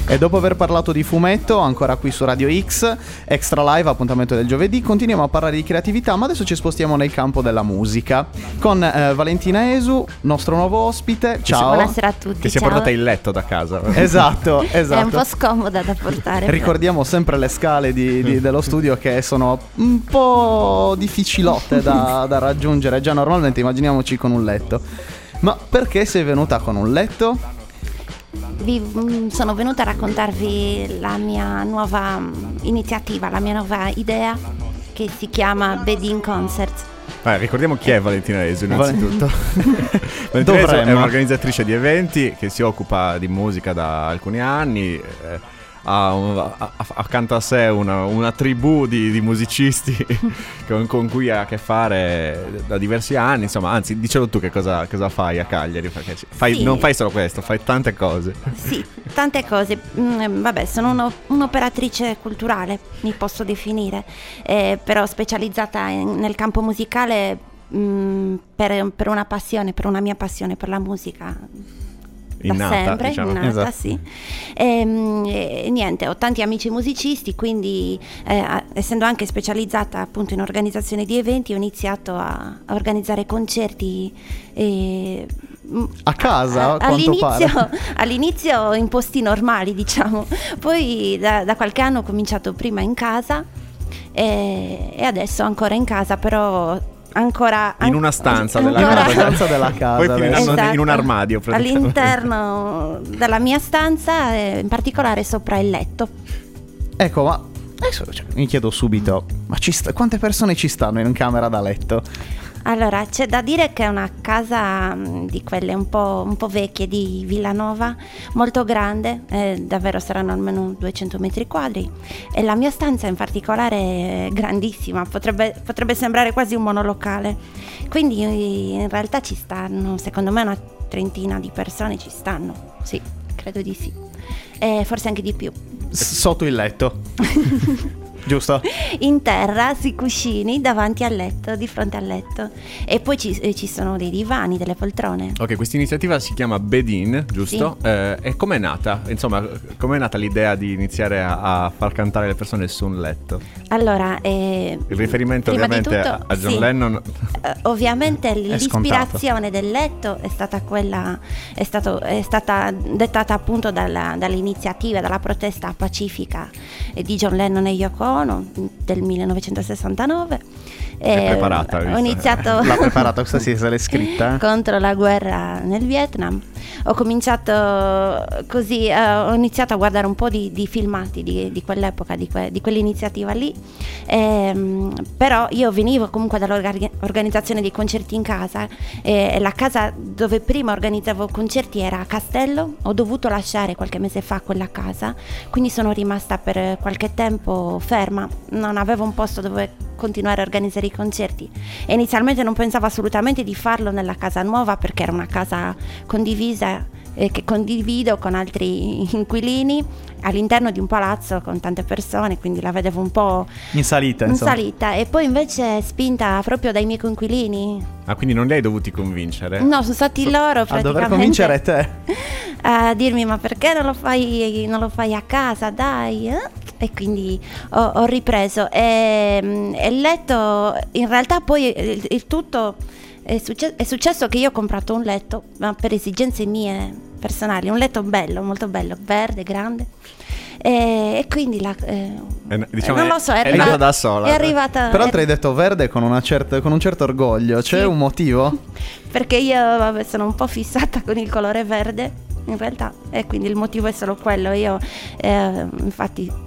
E dopo aver parlato di fumetto, ancora qui su Radio X, Extra Live, appuntamento del giovedì, continuiamo a parlare di creatività, ma adesso ci spostiamo nel campo della musica con Valentina Esu, nostro nuovo ospite. Ciao. Buonasera a tutti. Che si è portata il letto da casa. Esatto. È un po' scomoda da portare. Ricordiamo sempre le scale dello studio, che sono un po' difficilotte da raggiungere. Già normalmente immaginiamoci con un letto. Ma perché sei venuta con un letto? Sono venuta a raccontarvi la mia nuova iniziativa, la mia nuova idea, che si chiama Bedin Concerts. Ricordiamo chi è Valentina Esu innanzitutto. Valentina Esu è un'organizzatrice di eventi che si occupa di musica da alcuni anni. Ha accanto a sé una tribù di musicisti con cui ha a che fare da diversi anni. Insomma, anzi, dicelo tu che cosa fai a Cagliari, perché sì. Non fai solo questo, fai tante cose. Sì, tante cose. Vabbè, sono un'operatrice culturale, mi posso definire, però specializzata nel campo musicale per una passione, per una mia passione per la musica. Innata, da sempre, diciamo. innata, Esatto. sì. E niente, ho tanti amici musicisti, quindi essendo anche specializzata appunto in organizzazione di eventi, ho iniziato a organizzare concerti a casa, a quanto pare. All'inizio in posti normali, diciamo, poi da qualche anno ho cominciato prima in casa e adesso ancora in casa, però in una stanza della casa. Poi esatto. In un armadio all'interno della mia stanza, in particolare sopra il letto. Ecco, ma adesso mi chiedo subito, ma quante persone ci stanno in camera da letto? Allora, c'è da dire che è una casa di quelle un po' vecchie di Villanova, molto grande, davvero saranno almeno 200 metri quadri, e la mia stanza in particolare è grandissima, potrebbe sembrare quasi un monolocale, quindi in realtà ci stanno, secondo me una trentina di persone ci stanno, sì, credo di sì, forse anche di più. Sotto il letto. Giusto? In terra, sui cuscini, davanti al letto, di fronte al letto. E poi ci sono dei divani, delle poltrone. Ok, questa iniziativa si chiama Bedin, giusto? Sì. E com'è nata? Insomma, com'è nata l'idea di iniziare a far cantare le persone su un letto? Allora, il riferimento ovviamente tutto, a John sì. Lennon. Ovviamente l'ispirazione del letto è stata dettata appunto dall'iniziativa, dalla protesta pacifica di John Lennon e Yoko Ono del 1969. È preparata, ho iniziato l'ha preparata, questa sì, se l'è scritta contro la guerra nel Vietnam. Ho cominciato così, ho iniziato a guardare un po' di filmati di quell'epoca, di quell'iniziativa lì, però io venivo comunque dall'organizzazione dei concerti in casa, e la casa dove prima organizzavo concerti era a Castello. Ho dovuto lasciare qualche mese fa quella casa, quindi sono rimasta per qualche tempo ferma, non avevo un posto dove continuare a organizzare i concerti, e inizialmente non pensavo assolutamente di farlo nella casa nuova, perché era una casa condivisa che condivido con altri inquilini all'interno di un palazzo con tante persone, quindi la vedevo un po' in salita, e poi invece spinta proprio dai miei coinquilini. Quindi non li hai dovuti convincere? No, sono stati loro praticamente a dover convincere te a dirmi: ma perché non lo fai a casa, dai, E quindi ho ripreso, e il letto, in realtà poi il tutto è successo che io ho comprato un letto, ma per esigenze mie personali, un letto bello, molto bello, verde, grande, e quindi diciamo non lo so, è nata da sola. È arrivata. Peraltro hai detto verde con un certo orgoglio. C'è un motivo? Perché io sono un po' fissata con il colore verde in realtà, e quindi il motivo è solo quello. Io infatti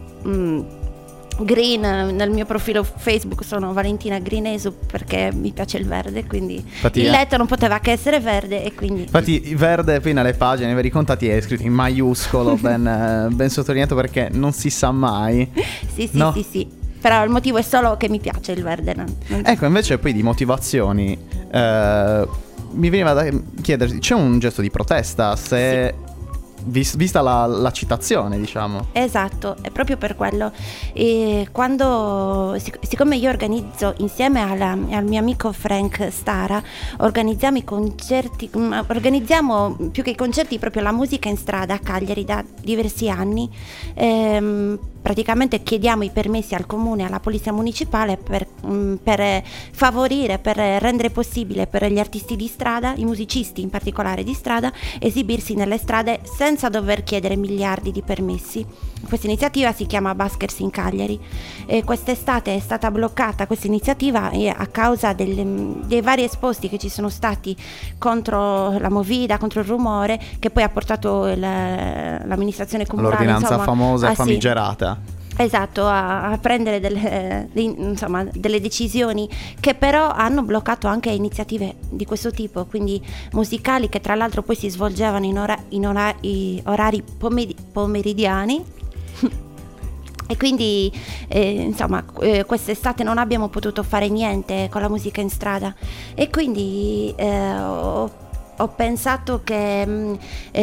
green, nel mio profilo Facebook sono Valentina Green Esu, perché mi piace il verde, quindi infatti, il letto non poteva che essere verde, e quindi infatti verde poi nelle pagine, nei veri contatti è scritto in maiuscolo, ben sottolineato, perché non si sa mai. Sì, però il motivo è solo che mi piace il verde, non... Ecco, invece poi di motivazioni mi veniva da chiederti, c'è un gesto di protesta? Se vista la citazione, diciamo. Esatto, è proprio per quello. E siccome io organizzo insieme al mio amico Frank Stara, organizziamo i concerti, organizziamo più che i concerti proprio la musica in strada a Cagliari da diversi anni. Praticamente chiediamo i permessi al comune, alla polizia municipale per favorire, per rendere possibile per gli artisti di strada, i musicisti in particolare di strada, esibirsi nelle strade senza dover chiedere miliardi di permessi. Questa iniziativa si chiama Buskers in Cagliari e quest'estate è stata bloccata questa iniziativa a causa dei vari esposti che ci sono stati contro la movida, contro il rumore, che poi ha portato l'amministrazione comunale, l'ordinanza famosa e famigerata. Esatto, a prendere delle decisioni che però hanno bloccato anche iniziative di questo tipo, quindi musicali, che tra l'altro poi si svolgevano in orari pomeridiani. E quindi quest'estate non abbiamo potuto fare niente con la musica in strada e quindi ho pensato che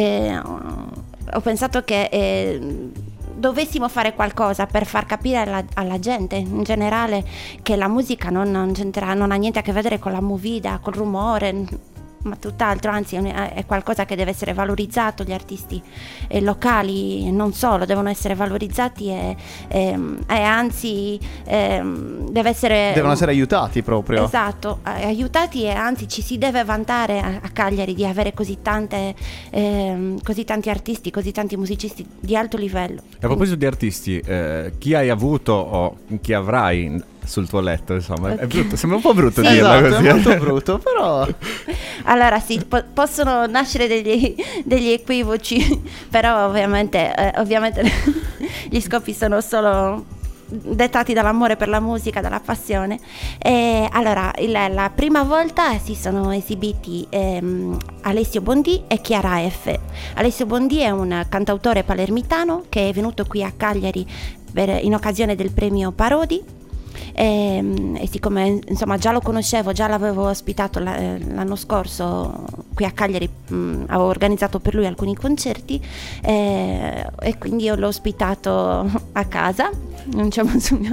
dovessimo fare qualcosa per far capire alla gente in generale che la musica non ha niente a che vedere con la movida, col rumore, ma tutt'altro, anzi è qualcosa che deve essere valorizzato. Gli artisti locali non solo devono essere valorizzati e anzi devono essere aiutati proprio. Esatto, aiutati, e anzi ci si deve vantare a Cagliari di avere così tanti artisti, così tanti musicisti di alto livello. A proposito di artisti, chi hai avuto o chi avrai sul tuo letto, insomma, è brutto, sembra un po' brutto sì, dirlo esatto, così. È molto brutto, però allora sì, possono nascere degli equivoci, però ovviamente gli scopi sono solo dettati dall'amore per la musica, dalla passione. E allora la prima volta si sono esibiti Alessio Bondì e Chiara F. Alessio Bondì è un cantautore palermitano che è venuto qui a Cagliari in occasione del premio Parodi. E siccome insomma già lo conoscevo, già l'avevo ospitato l'anno scorso qui a Cagliari, avevo organizzato per lui alcuni concerti e quindi io l'ho ospitato a casa, non c'è bisogno.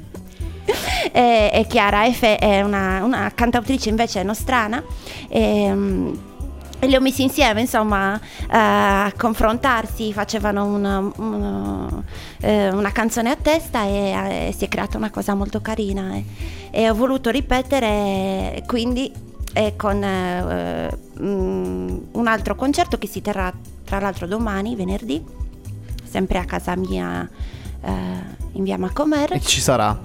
E Chiara F è una cantautrice invece nostrana e li ho messi insieme, insomma, a confrontarsi, facevano una canzone a testa e si è creata una cosa molto carina e ho voluto ripetere quindi con un altro concerto che si terrà tra l'altro domani, venerdì, sempre a casa mia in via Macomer. E ci sarà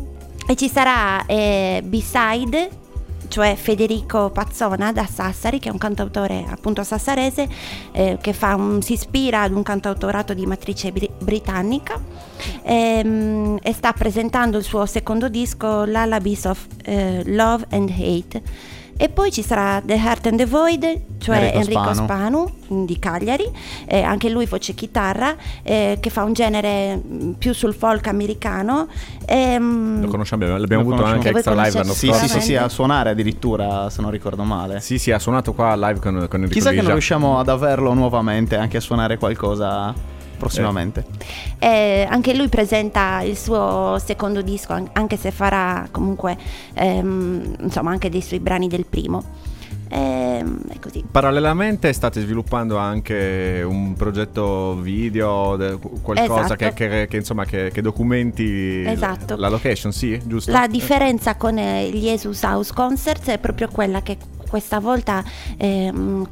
B-side, cioè Federico Pazzona da Sassari, che è un cantautore appunto sassarese, che si ispira ad un cantautorato di matrice britannica e sta presentando il suo secondo disco Lullabies of Love and Hate. E poi ci sarà The Heart and the Void, cioè Enrico Spanu di Cagliari, anche lui voce chitarra, che fa un genere più sul folk americano. Lo conosciamo, l'abbiamo avuto anche Extra Live l'anno scorso. Sì, a suonare addirittura, se non ricordo male. Sì, ha suonato qua live con Enrico Chissà Ligia. che non riusciamo ad averlo nuovamente, anche a suonare qualcosa prossimamente. Anche lui presenta il suo secondo disco, anche se farà comunque insomma anche dei suoi brani del primo. È così. Parallelamente state sviluppando anche un progetto video, qualcosa esatto. che insomma che documenti esatto. la location, sì, giusto? La differenza con gli Jesus House Concerts è proprio quella che questa volta è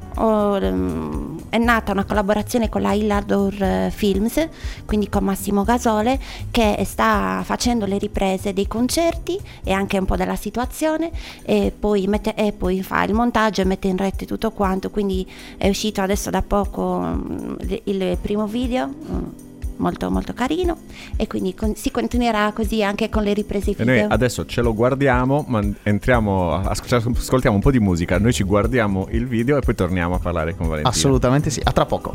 nata una collaborazione con la Illador Films, quindi con Massimo Gasole, che sta facendo le riprese dei concerti e anche un po' della situazione e poi fa il montaggio e mette in rete tutto quanto, quindi è uscito adesso da poco il primo video molto molto carino e quindi si continuerà così anche con le riprese video. E noi adesso ce lo guardiamo, ma ascoltiamo un po' di musica, noi ci guardiamo il video e poi torniamo a parlare con Valentina. Assolutamente sì, a tra poco.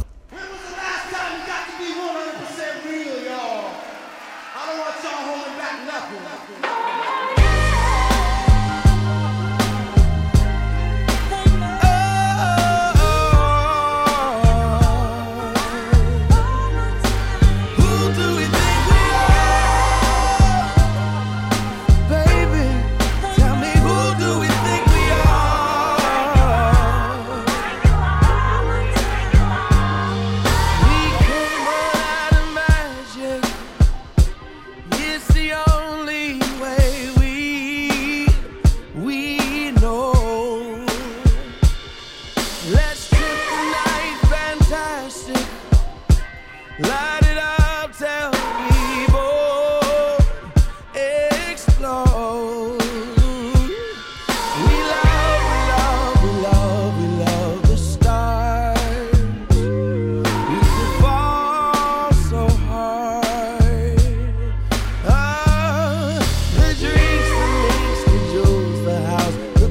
Light it up, tell people, explode. We love the stars. We could fall so hard. The drinks, the links, the jewels, the house, the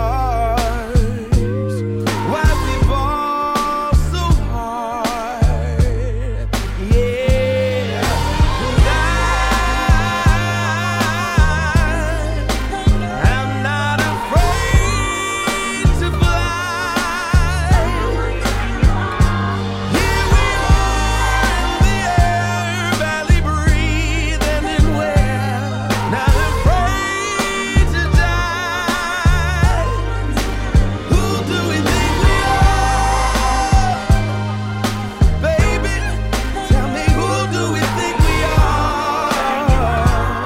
cars. Why we fall so hard? Yeah, 'cause I'm not afraid to fly. Here we are in the air, barely breathing, and we're not afraid to die. Who do we think we are? Baby, tell me, who do we think we are?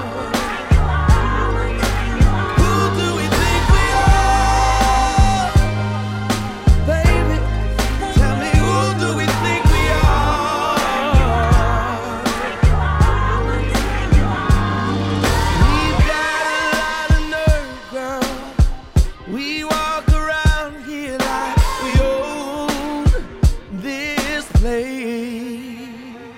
Who do we think we are? Baby, tell me, who do we think we are? We've got a lot of nerve, girl. We walk around here like we own this place.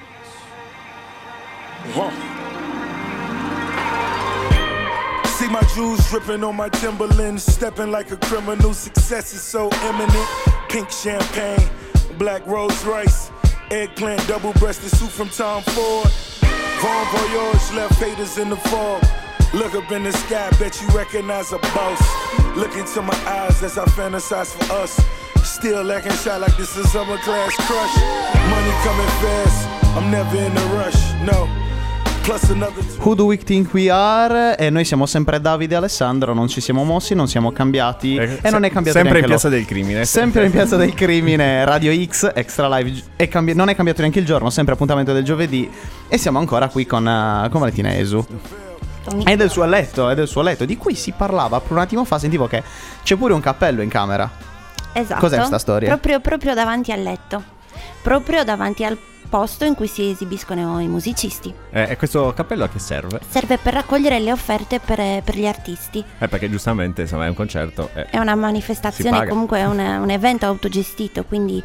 See my jewels dripping on my Timberlands, stepping like a criminal. Success is so imminent. Pink champagne, black Rolls Royce, eggplant, double-breasted suit from Tom Ford. Bon voyage, left haters in the fog. Look up in the sky, bet you recognize a boss. Look into my eyes as I fantasize for us. Still lacking shot like this is summer class crush. Money coming fast, I'm never in a rush, no. Plus another Who do we think we are? E noi siamo sempre Davide e Alessandro, non ci siamo mossi, non siamo cambiati e non è cambiato sempre neanche in Piazza del Crimine. Sempre in Piazza del Crimine, Radio X, Extra Live. Non è cambiato neanche il giorno, sempre appuntamento del giovedì. E siamo ancora qui con Valentina Esu. È del suo letto, di cui si parlava un attimo fa. Sentivo che c'è pure un cappello in camera. Esatto. Cos'è questa storia? Proprio davanti al letto, proprio davanti al posto in cui si esibiscono i musicisti. E questo cappello a che serve? Serve per raccogliere le offerte per gli artisti. Perché giustamente insomma è un concerto. È una manifestazione, comunque è un evento autogestito, quindi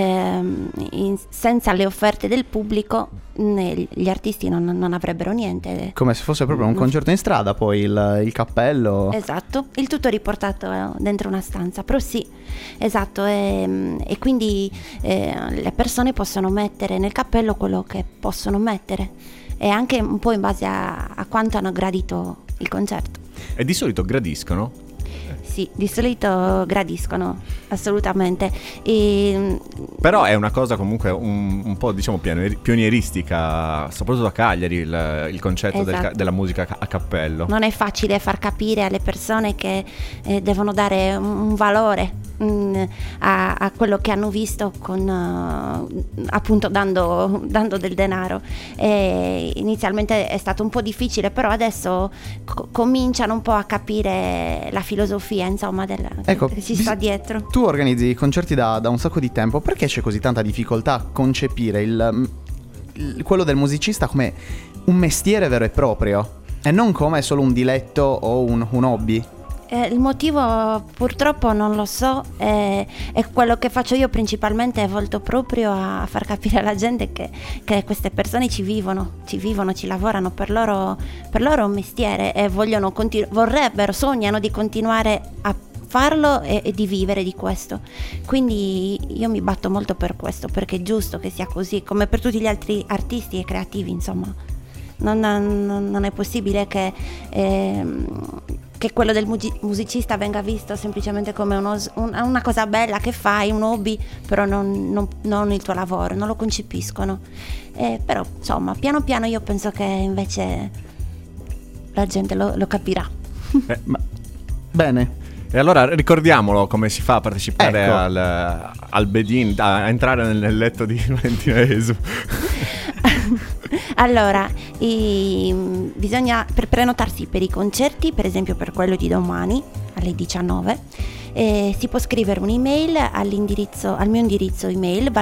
senza le offerte del pubblico gli artisti non avrebbero niente. Come se fosse proprio un concerto in strada, poi il cappello. Esatto, il tutto riportato dentro una stanza, però sì, esatto, e quindi le persone possono mettere nel cappello quello che possono mettere, e anche un po' in base a quanto hanno gradito il concerto. E di solito gradiscono? Sì, di solito gradiscono, assolutamente. Però è una cosa comunque un po' diciamo pionieristica, soprattutto a Cagliari, il concetto esatto. della musica a cappello. Non è facile far capire alle persone che devono dare un valore a quello che hanno visto, con appunto dando del denaro. Inizialmente è stato un po' difficile, però adesso cominciano un po' a capire la filosofia, insomma, che ci sta dietro. Tu organizzi concerti da un sacco di tempo. Perché c'è così tanta difficoltà a concepire quello del musicista come un mestiere vero e proprio e non come solo un diletto o un hobby? Il motivo purtroppo non lo so, e quello che faccio io principalmente è volto proprio a far capire alla gente che queste persone ci vivono, ci lavorano, per loro è un mestiere e sognano di continuare a farlo e di vivere di questo. Quindi io mi batto molto per questo, perché è giusto che sia così, come per tutti gli altri artisti e creativi, insomma. Non è possibile che quello del musicista venga visto semplicemente come una cosa bella che fai, un hobby, però non il tuo lavoro, non lo concepiscono. Però insomma, piano piano io penso che invece la gente lo capirà. Bene. E allora ricordiamolo come si fa a partecipare, ecco, al Bedin, a entrare nel letto di Valentina Esu. Allora, bisogna per prenotarsi per i concerti, per esempio per quello di domani alle 19, Si può scrivere un'email al mio indirizzo email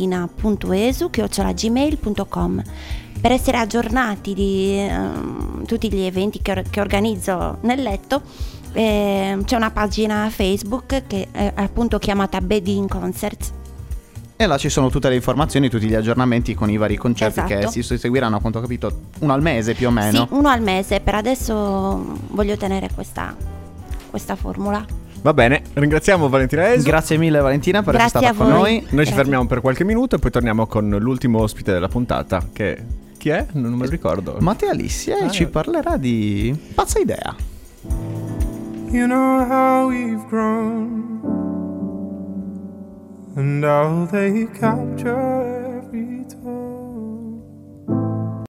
valentina.esu@gmail.com per essere aggiornati di tutti gli eventi che organizzo nel letto. C'è una pagina Facebook che è appunto chiamata Bedin Concerts. E là ci sono tutte le informazioni, tutti gli aggiornamenti con i vari concerti, esatto, che si seguiranno, a quanto ho capito, uno al mese più o meno. Sì, uno al mese. Per adesso voglio tenere questa formula. Va bene, ringraziamo Valentina Esu. Grazie mille Valentina per Grazie essere stata con noi. Noi ci fermiamo per qualche minuto e poi torniamo con l'ultimo ospite della puntata, che chi è? Non me lo ricordo. Matteo Alissia, e ci parlerà di Pazza Idea. You know how we've grown, and how they capture every tone.